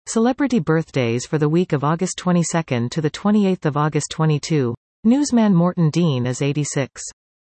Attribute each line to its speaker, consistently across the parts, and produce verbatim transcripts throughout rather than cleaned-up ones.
Speaker 1: Celebrity birthdays for the week of August twenty-second to the twenty-eighth of August twenty-two. Newsman Morton Dean is eighty-six.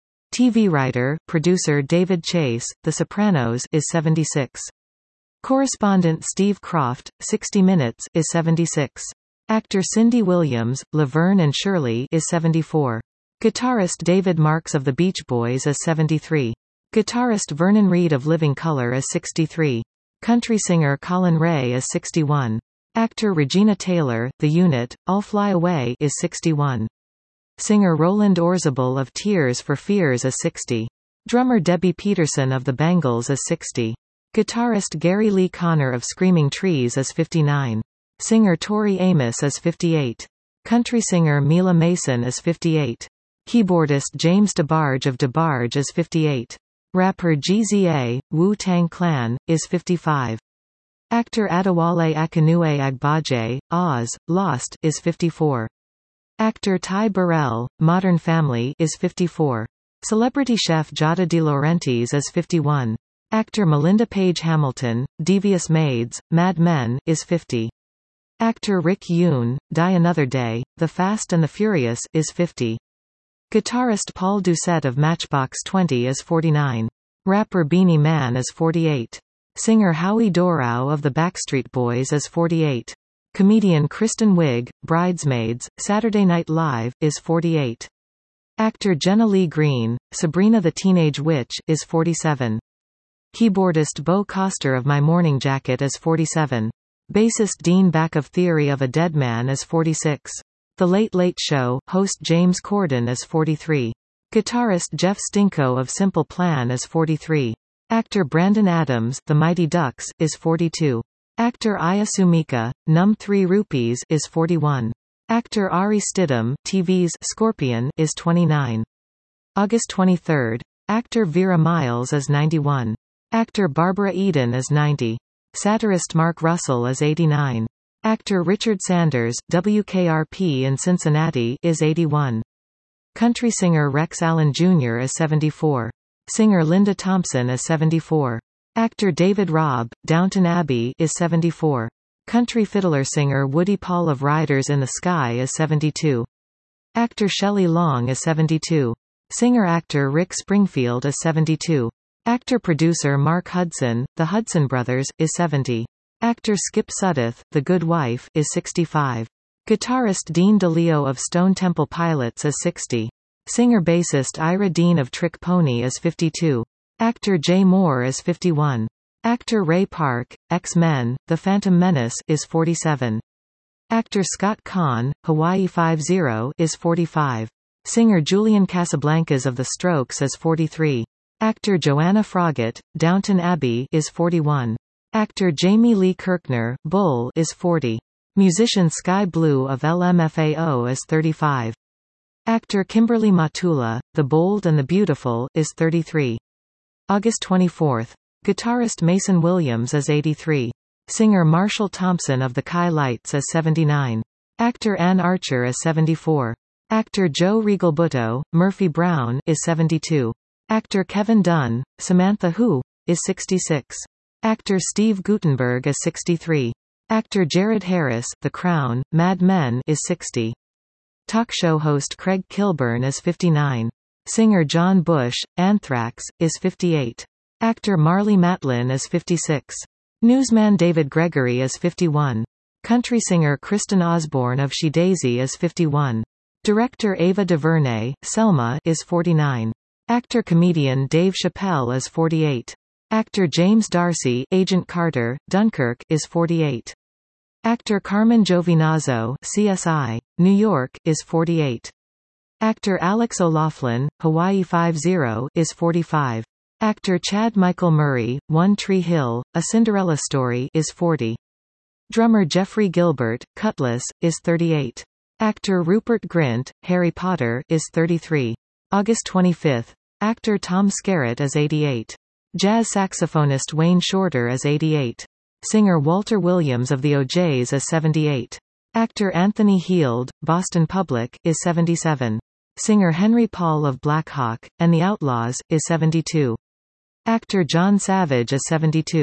Speaker 1: T V writer, producer David Chase, The Sopranos, is seventy-six. Correspondent Steve Kroft, sixty minutes, is seventy-six. Actor Cindy Williams, Laverne and Shirley, is seventy-four. Guitarist David Marks of the Beach Boys is seventy-three. Guitarist Vernon Reid of Living Colour is sixty-three. Country singer Colin Ray is sixty-one. Actor Regina Taylor, The Unit, I'll Fly Away, is sixty-one. Singer Roland Orzabal of Tears for Fears is sixty. Drummer Debbie Peterson of the Bangles is sixty. Guitarist Gary Lee Conner of Screaming Trees is fifty-nine. Singer Tori Amos is fifty-eight. Country singer Mila Mason is fifty-eight. Keyboardist James DeBarge of DeBarge is fifty-eight. Rapper G Z A, Wu-Tang Clan, is fifty-five. Actor Adewale Akinue Agbaje, Oz, Lost, is fifty-four. Actor Ty Burrell, Modern Family, is fifty-four. Celebrity chef Giada De Laurentiis is fifty-one. Actor Melinda Page Hamilton, Devious Maids, Mad Men, is fifty. Actor Rick Yoon, Die Another Day, The Fast and the Furious, is fifty. Guitarist Paul Doucette of Matchbox twenty is forty-nine. Rapper Beenie Man is forty-eight. Singer Howie Dorrow of the Backstreet Boys is forty-eight. Comedian Kristen Wiig, Bridesmaids, Saturday Night Live, is forty-eight. Actor Jenna Lee Green, Sabrina the Teenage Witch, is forty-seven. Keyboardist Bo Coster of My Morning Jacket is forty-seven. Bassist Dean Back of Theory of a Dead Man is forty-six. The Late Late Show host James Corden is forty-three. Guitarist Jeff Stinko of Simple Plan is forty-three. Actor Brandon Adams, The Mighty Ducks, is forty-two. Actor Aya Sumika, Num three Rupees, is forty-one. Actor Ari Stidham, T V's Scorpion, is twenty-nine. August twenty-third. Actor Vera Miles is ninety-one. Actor Barbara Eden is ninety. Satirist Mark Russell is eighty-nine. Actor Richard Sanders, W K R P in Cincinnati, is eighty-one. Country singer Rex Allen Junior is seventy-four. Singer Linda Thompson is seventy-four. Actor David Robb, Downton Abbey, is seventy-four. Country fiddler singer Woody Paul of Riders in the Sky is seventy-two. Actor Shelley Long is seventy-two. Singer-actor Rick Springfield is seventy-two. Actor-producer Mark Hudson, The Hudson Brothers, is seventy. Actor Skip Sudduth, The Good Wife, is sixty-five. Guitarist Dean DeLeo of Stone Temple Pilots is sixty. Singer-bassist Ira Dean of Trick Pony is fifty-two. Actor Jay Moore is fifty-one. Actor Ray Park, X-Men, The Phantom Menace, is forty-seven. Actor Scott Conn, Hawaii Five-O, is forty-five. Singer Julian Casablancas of The Strokes is forty-three. Actor Joanna Froggatt, Downton Abbey, is forty-one. Actor Jamie Lee Kirkner, Bull, is forty. Musician Sky Blue of L M F A O is thirty-five. Actor Kimberly Matula, The Bold and the Beautiful, is thirty-three. August twenty-fourth. Guitarist Mason Williams is eighty-three. Singer Marshall Thompson of the Kai Lights is seventy-nine. Actor Ann Archer is seventy-four. Actor Joe Regalbuto, Murphy Brown, is seventy-two. Actor Kevin Dunn, Samantha Who, is sixty-six. Actor Steve Guttenberg is sixty-three. Actor Jared Harris, The Crown, Mad Men, is sixty. Talk show host Craig Kilburn is fifty-nine. Singer John Bush, Anthrax, is fifty-eight. Actor Marlee Matlin is fifty-six. Newsman David Gregory is fifty-one. Country singer Kristen Osborne of She Daisy is fifty-one. Director Ava DuVernay, Selma, is forty-nine. Actor-comedian Dave Chappelle is forty-eight. Actor James Darcy, Agent Carter, Dunkirk, is forty-eight. Actor Carmen Giovinazzo, C S I, New York, is forty-eight. Actor Alex O'Loughlin, Hawaii Five-O, is forty-five. Actor Chad Michael Murray, One Tree Hill, A Cinderella Story, is forty. Drummer Jeffrey Gilbert, Cutlass, is thirty-eight. Actor Rupert Grint, Harry Potter, is thirty-three. August twenty-fifth. Actor Tom Skerritt is eighty-eight. Jazz saxophonist Wayne Shorter is eighty-eight. Singer Walter Williams of the O'Jays is seventy-eight. Actor Anthony Heald, Boston Public, is seventy-seven. Singer Henry Paul of Black Hawk, and the Outlaws, is seventy-two. Actor John Savage is seventy-two.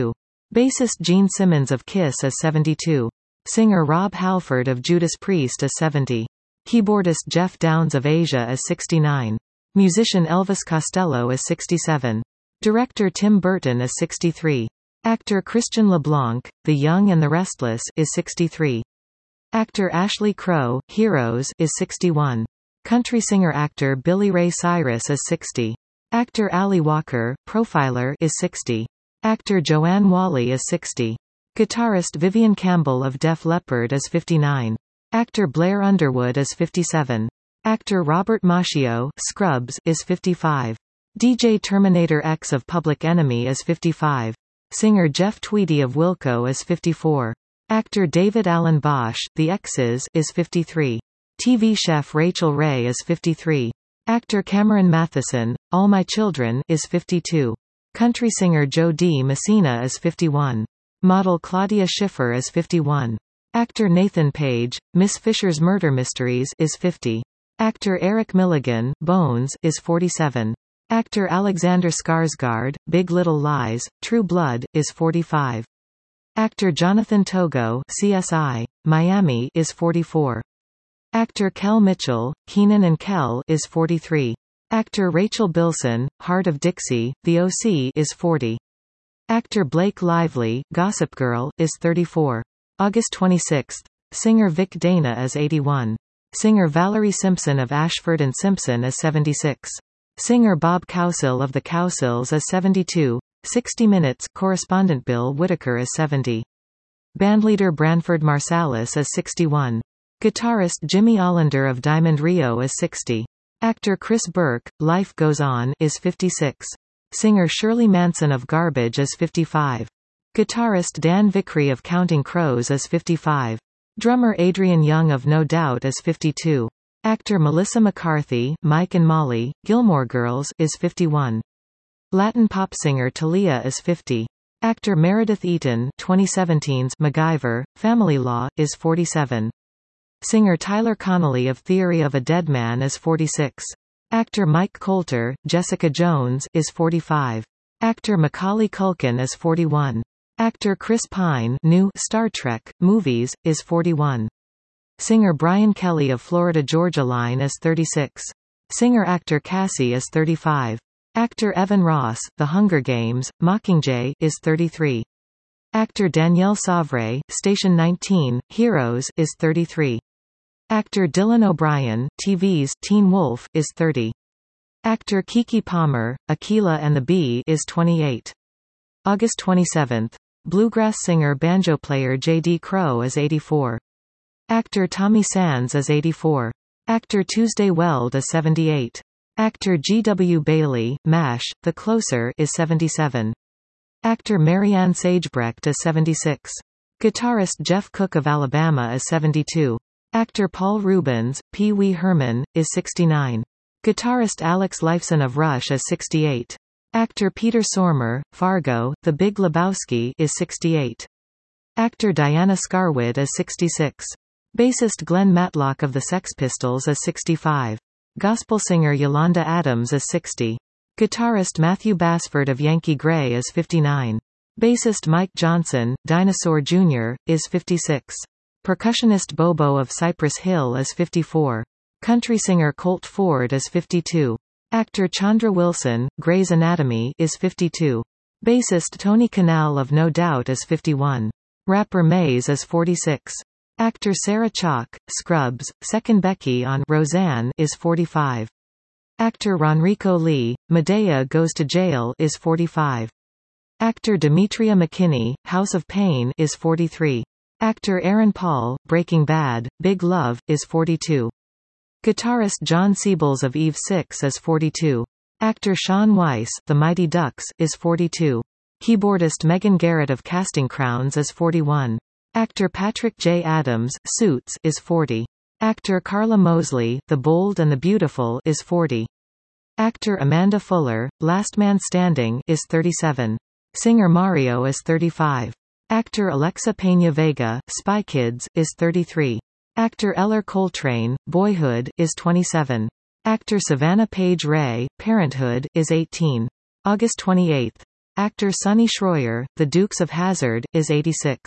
Speaker 1: Bassist Gene Simmons of Kiss is seventy-two. Singer Rob Halford of Judas Priest is seventy. Keyboardist Jeff Downes of Asia is sixty-nine. Musician Elvis Costello is sixty-seven. Director Tim Burton is sixty-three. Actor Christian LeBlanc, The Young and the Restless, is sixty-three. Actor Ashley Crowe, Heroes, is sixty-one. Country singer-actor Billy Ray Cyrus is sixty. Actor Ali Walker, Profiler, is sixty. Actor Joanne Whalley is sixty. Guitarist Vivian Campbell of Def Leppard is fifty-nine. Actor Blair Underwood is fifty-seven. Actor Robert Macchio, Scrubs, is fifty-five. D J Terminator X of Public Enemy is fifty-five. Singer Jeff Tweedy of Wilco is fifty-four. Actor David Allen Bosch, The X's, is fifty-three. T V chef Rachel Ray is fifty-three. Actor Cameron Matheson, All My Children, is fifty-two. Country singer Joe D. Messina is fifty-one. Model Claudia Schiffer is fifty-one. Actor Nathan Page, Miss Fisher's Murder Mysteries, is fifty. Actor Eric Milligan, Bones, is forty-seven. Actor Alexander Skarsgård, Big Little Lies, True Blood, is forty-five. Actor Jonathan Togo, C S I, Miami, is forty-four. Actor Kel Mitchell, Kenan and Kel, is forty-three. Actor Rachel Bilson, Heart of Dixie, The O C, is forty. Actor Blake Lively, Gossip Girl, is thirty-four. August twenty-sixth. Singer Vic Dana is eighty-one. Singer Valerie Simpson of Ashford and Simpson is seventy-six. Singer Bob Cowsill of the Cowsills is seventy-two. sixty minutes correspondent Bill Whitaker is seventy. Bandleader Branford Marsalis is sixty-one. Guitarist Jimmy Allender of Diamond Rio is sixty. Actor Chris Burke, Life Goes On, is fifty-six. Singer Shirley Manson of Garbage is fifty-five. Guitarist Dan Vickery of Counting Crows is fifty-five. Drummer Adrian Young of No Doubt is fifty-two. Actor Melissa McCarthy, Mike and Molly, Gilmore Girls, is fifty-one. Latin pop singer Talia is fifty. Actor Meredith Eaton, twenty seventeen's MacGyver, Family Law, is forty-seven. Singer Tyler Connolly of Theory of a Dead Man is forty-six. Actor Mike Colter, Jessica Jones, is forty-five. Actor Macaulay Culkin is forty-one. Actor Chris Pine, New Star Trek movies, is forty-one. Singer Brian Kelly of Florida Georgia Line is thirty-six. Singer-actor Cassie is thirty-five. Actor Evan Ross, The Hunger Games, Mockingjay, is thirty-three. Actor Danielle Savre, Station nineteen, Heroes, is thirty-three. Actor Dylan O'Brien, T V's Teen Wolf, is thirty. Actor Keke Palmer, Aquila and the Bee, is twenty-eight. August twenty-seventh. Bluegrass singer banjo player J D Crowe is eighty-four. Actor Tommy Sands is eighty-four. Actor Tuesday Weld is seventy-eight. Actor G W Bailey, MASH, The Closer, is seventy-seven. Actor Marianne Sagebrecht is seventy-six. Guitarist Jeff Cook of Alabama is seventy-two. Actor Paul Rubens, Pee Wee Herman, is sixty-nine. Guitarist Alex Lifeson of Rush is sixty-eight. Actor Peter Stormare, Fargo, The Big Lebowski, is sixty-eight. Actor Diana Scarwood is sixty-six. Bassist Glenn Matlock of the Sex Pistols is sixty-five. Gospel singer Yolanda Adams is sixty. Guitarist Matthew Basford of Yankee Grey is fifty-nine. Bassist Mike Johnson, Dinosaur Junior, is fifty-six. Percussionist Bobo of Cypress Hill is fifty-four. Country singer Colt Ford is fifty-two. Actor Chandra Wilson, Grey's Anatomy, is fifty-two. Bassist Tony Kanal of No Doubt is fifty-one. Rapper Maze is forty-six. Actor Sarah Chalk, Scrubs, Second Becky on Roseanne, is forty-five. Actor Ronrico Lee, Medea Goes to Jail, is forty-five. Actor Demetria McKinney, House of Pain, is forty-three. Actor Aaron Paul, Breaking Bad, Big Love, is forty-two. Guitarist John Siebels of Eve six is forty-two. Actor Sean Weiss, The Mighty Ducks, is forty-two. Keyboardist Megan Garrett of Casting Crowns is forty-one. Actor Patrick J. Adams, Suits, is forty. Actor Carla Mosley, The Bold and the Beautiful, is forty. Actor Amanda Fuller, Last Man Standing, is thirty-seven. Singer Mario is thirty-five. Actor Alexa Peña Vega, Spy Kids, is thirty-three. Actor Eller Coltrane, Boyhood, is twenty-seven. Actor Savannah Page Ray, Parenthood, is eighteen. August twenty-eighth. Actor Sonny Schroyer, The Dukes of Hazzard, is eighty-six.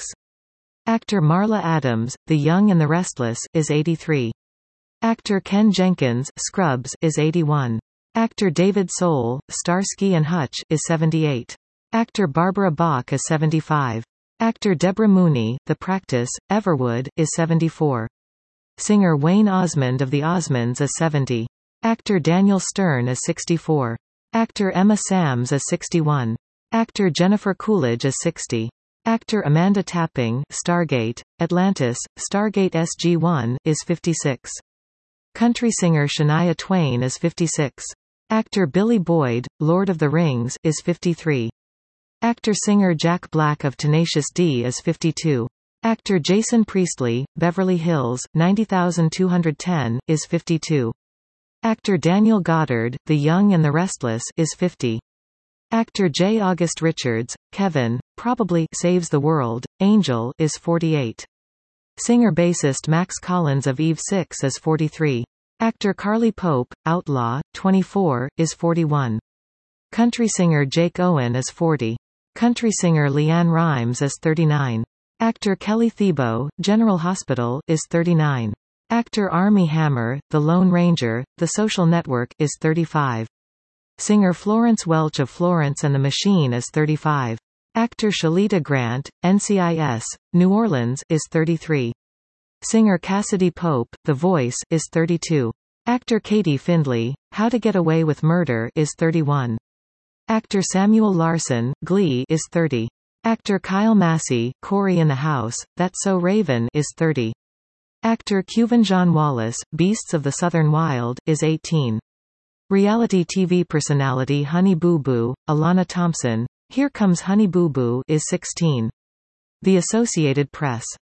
Speaker 1: Actor Marla Adams, The Young and the Restless, is eighty-three. Actor Ken Jenkins, Scrubs, is eighty-one. Actor David Soul, Starsky and Hutch, is seventy-eight. Actor Barbara Bach is seventy-five. Actor Deborah Mooney, The Practice, Everwood, is seventy-four. Singer Wayne Osmond of the Osmonds is seventy. Actor Daniel Stern is sixty-four. Actor Emma Sams is sixty-one. Actor Jennifer Coolidge is sixty. Actor Amanda Tapping, Stargate, Atlantis, Stargate S G one, is fifty-six. Country singer Shania Twain is fifty-six. Actor Billy Boyd, Lord of the Rings, is fifty-three. Actor-singer Jack Black of Tenacious D is fifty-two. Actor Jason Priestley, Beverly Hills, nine oh two one oh, is fifty-two. Actor Daniel Goddard, The Young and the Restless, is fifty. Actor J. August Richards, Kevin, probably Saves the World, Angel, is forty-eight. Singer-bassist Max Collins of Eve six is forty-three. Actor Carly Pope, Outlaw, twenty-four, is forty-one. Country singer Jake Owen is forty. Country singer Leanne Rimes is thirty-nine. Actor Kelly Thiebaud, General Hospital, is thirty-nine. Actor Armie Hammer, The Lone Ranger, The Social Network, is thirty-five. Singer Florence Welch of Florence and the Machine is thirty-five. Actor Shalita Grant, N C I S, New Orleans, is thirty-three. Singer Cassidy Pope, The Voice, is thirty-two. Actor Katie Findlay, How to Get Away with Murder, is thirty-one. Actor Samuel Larson, Glee, is thirty. Actor Kyle Massey, Cory in the House, That's So Raven, is thirty. Actor Quvenzhañ Wallace, Beasts of the Southern Wild, is eighteen. Reality T V personality Honey Boo Boo, Alana Thompson, Here Comes Honey Boo Boo, is sixteen. The Associated Press